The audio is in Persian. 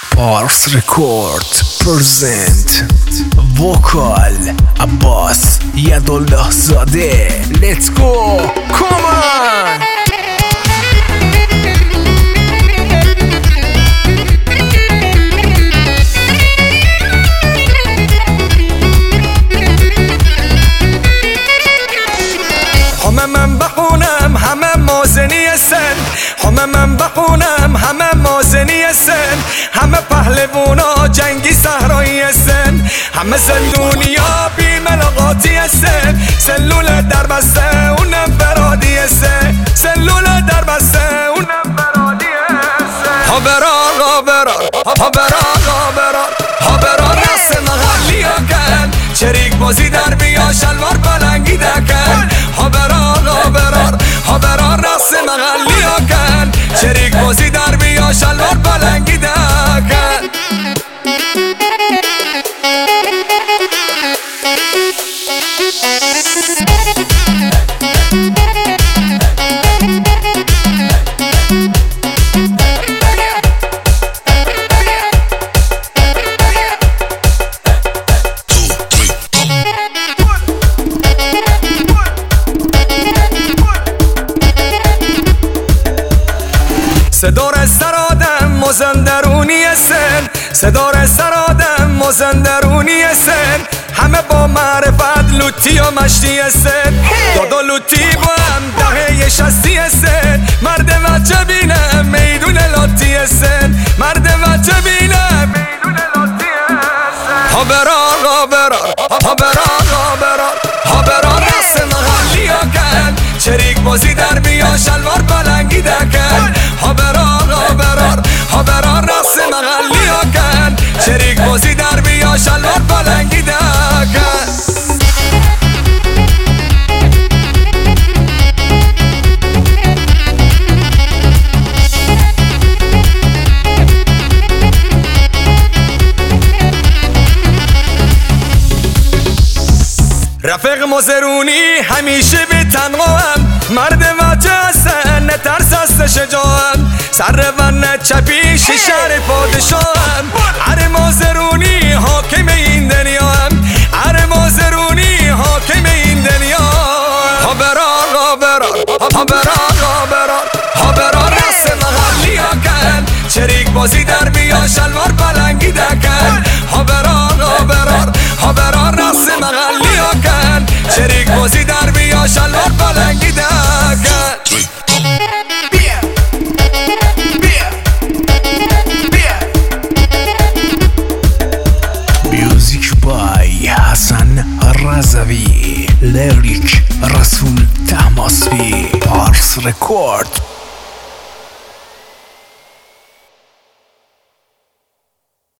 Pars Record present Vocal Abbas Yadullah Zadeh. Let's go, come on. همه من بخونم همه مازنی سن، همه من بخونم همه مازنی سن، همه پهلوانا جنگی صحرایی سن، همه زندونیا بی ملاقاتی سن، سلول در بسته اونم برادی سن، سلول در بسته اونم برادی سن. ها برار ها برار ها برار ها برار ها برار رست محلی ها کن، چریک بازی در بیا شلوار پلنگی دکن. ها برار ها برار ها برار رست محلی ها کن، چریک بازی در بیا شلوار پلنگی دکن. صدار سرادم مازندرونی سن، صدار سرادم مازندرونی سن، همه با معرفت لوتی و مشتی سن، دادا لوتی با هم دهه شستی سن، مرد وچه بینه میدون لاتی سن، مرد وچه بینه میدون لاتی سن. ها برار ها برار ها برار ها برار ها برار رست محلی ها کن، چریک بازی در بیا شلوار پلنگی دکن. ها برار ها برار ها برار رست محلی ها کن، چریک بازی در بیا شلوار پلنگی دکن. رفیق مازرونی همیشه به تنهام، مرد وجه هستن نترس است شجاعم، سر ون چپی شهر پادشاهم، اره مازرونی حاکم این دنیا هم، اره مازرونی حاکم این دنیا. ها برار ها برار ها برار ها برار ها برار رست محلی ها کن، چریک بازی در بیا شلوار پلنگی دکن. ها برار ها برار ها برار رست محلی ها کن، چریک بازی در بیا شلوار پلنگی دکن. Music by Hasan Razavi, Lyric Rasul Tahmasbi. Pars Record.